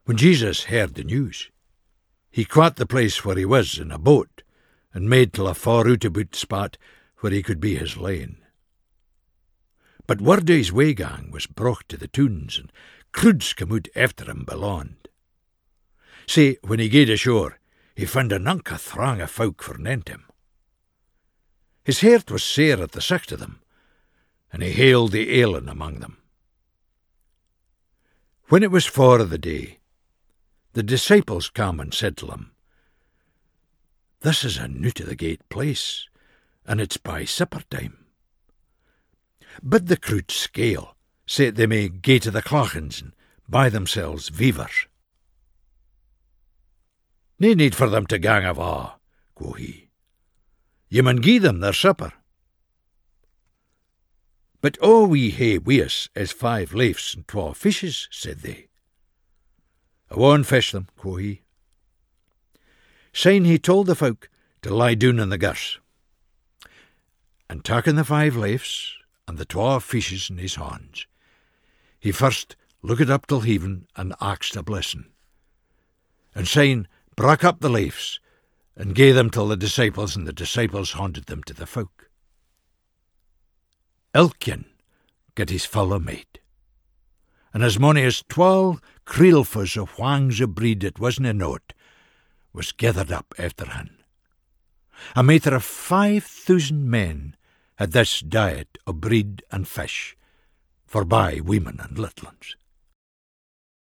When Jesus heard the news, he caught the place where he was in a boat, and made till a far out about spot where he could be his lane. But word o' his waygang was brocht to the toons, and croods come out after him belond. Say, when he gaed ashore, he found a nunca throng of folk for nent him. His heart was sair at the sight of them, and he hailed the ailing among them. When it was 4 of the day, the disciples came and said to him, This is a new-to-the-gate place, and it's by supper time. Bid the crowd scale, so that they may gae to the clachans and buy themselves weavers. Nae need for them to gang ava, quo he. Ye mun gie them their supper. But all we hae wi' us is 5 leifs and 12 fishes, said they. I won't fish them, quo he. Syne he told the folk to lie down in the girse, and taking the 5 leifs and the 12 fishes in his hands, he first looked up till heaven and asked a blessing, and syne brak up the leifs and gave them till the disciples, and the disciples handed them to the folk. Elkien got his full of meat, and as mony as 12 creelfuls of whangs of breed that wasn't a note was gathered up after him. A matter of 5,000 men had this diet of bread and fish, forby women and little ones.